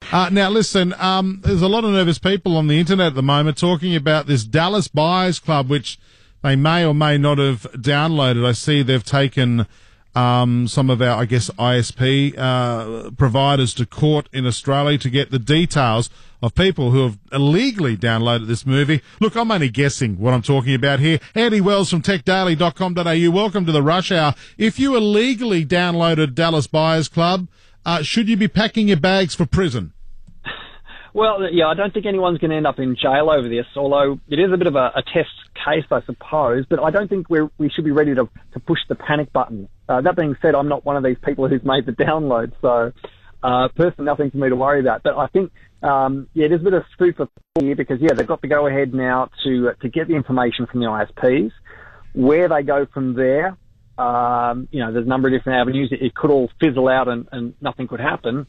Now, listen, there's a lot of nervous people on the internet at the moment talking about this Dallas Buyers Club, which they may or may not have downloaded. I see they've taken some of our, I guess, ISP providers to court in Australia to get the details of people who have illegally downloaded this movie. Look, I'm only guessing what I'm talking about here. Andy Wells from techdaily.com.au. Welcome to the Rush Hour. If you illegally downloaded Dallas Buyers Club, should you be packing your bags for prison? Well, yeah, I don't think anyone's going to end up in jail over this, although it is a bit of a test case, I suppose, but I don't think we should be ready to push the panic button. That being said, I'm not one of these people who's made the download, so personally, nothing for me to worry about. But I think, there's a bit of food for thought here because, they've got to go ahead now to get the information from the ISPs. Where they go from there, there's a number of different avenues. It could all fizzle out and nothing could happen.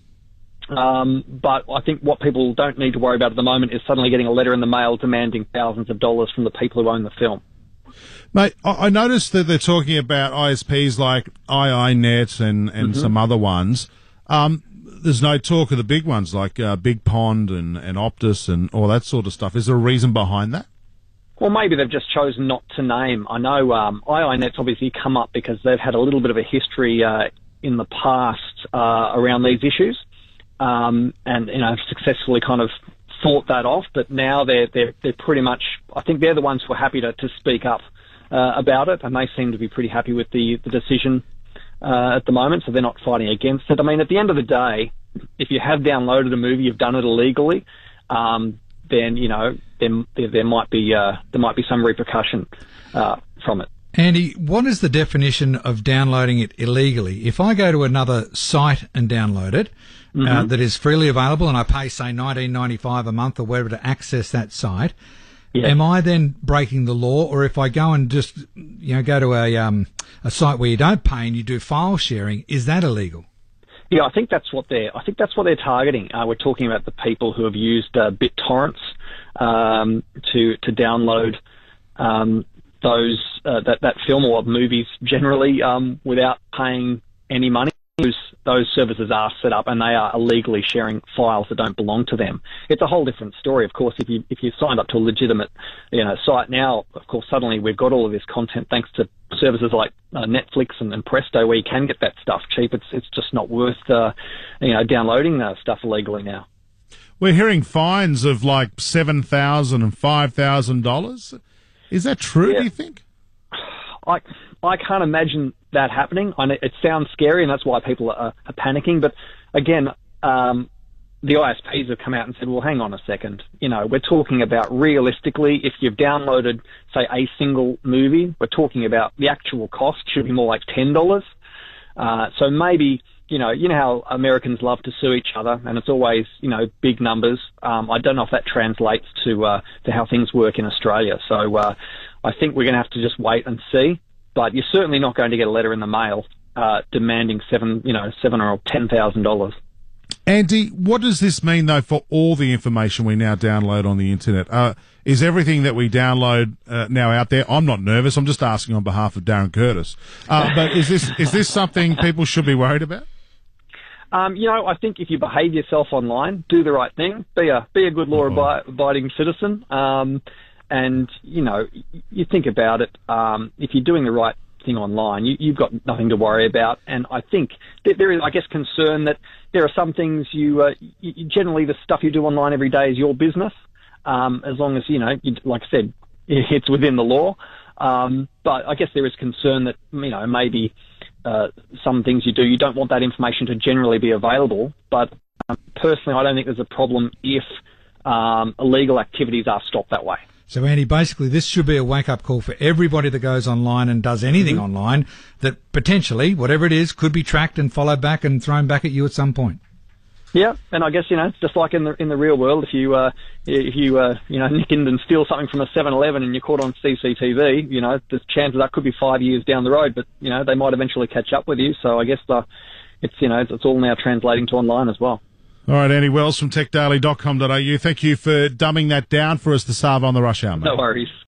But I think what people don't need to worry about at the moment is suddenly getting a letter in the mail demanding thousands of dollars from the people who own the film. Mate, I noticed that they're talking about ISPs like iiNet and some other ones. There's no talk of the big ones like Big Pond and Optus and all that sort of stuff. Is there a reason behind that? Well, maybe they've just chosen not to name. I know iiNet's obviously come up because they've had a little bit of a history in the past around these issues. And successfully kind of fought that off, but now they're pretty much, I think they're the ones who are happy to speak up about it, and they seem to be pretty happy with the decision at the moment, so they're not fighting against it. I mean, at the end of the day, if you have downloaded a movie, you've done it illegally, then there might be some repercussion from it. Andy, what is the definition of downloading it illegally? If I go to another site and download it, that is freely available, and I pay, say, $19.95 a month or whatever to access that site, am I then breaking the law? Or if I go and just go to a site where you don't pay and you do file sharing, is that illegal? Yeah, I think that's what they're targeting. We're talking about the people who have used BitTorrents to download that film or movies generally without paying any money. Those services are set up and they are illegally sharing files that don't belong to them. It's a whole different story, of course. If you signed up to a legitimate site now, of course, suddenly we've got all of this content thanks to services like Netflix and Presto, where you can get that stuff cheap. It's just not worth downloading that stuff illegally now. We're hearing fines of like $7,000 and $5,000. Is that true? Do you think? I can't imagine that happening. I know it sounds scary, and that's why people are panicking. But again, the ISPs have come out and said, well, hang on a second. We're talking about realistically, if you've downloaded, say, a single movie, we're talking about the actual cost should be more like $10. So maybe, you know how Americans love to sue each other, and it's always, big numbers. I don't know if that translates to how things work in Australia. So I think we're going to have to just wait and see. But you're certainly not going to get a letter in the mail demanding $7,000 or $10,000. Andy, what does this mean though for all the information we now download on the internet? Is everything that we download now out there? I'm not nervous. I'm just asking on behalf of Darren Curtis. But is this something people should be worried about? I think if you behave yourself online, do the right thing, be a good law-abiding citizen. And, you think about it, if you're doing the right thing online, you've got nothing to worry about. And I think that there is, concern that there are some things you generally the stuff you do online every day is your business, as long as, like I said, it's within the law. But I guess there is concern that, maybe some things you do, you don't want that information to generally be available. But personally, I don't think there's a problem if illegal activities are stopped that way. So, Andy, basically this should be a wake-up call for everybody that goes online and does anything online that potentially, whatever it is, could be tracked and followed back and thrown back at you at some point. Yeah, and I guess, just like in the real world, if you nick in and steal something from a 7-Eleven and you're caught on CCTV, the chances that could be 5 years down the road, but, they might eventually catch up with you. So I guess it's all now translating to online as well. All right, Andy Wells from techdaily.com.au. Thank you for dumbing that down for us this hour on the Rush Hour, mate. No worries.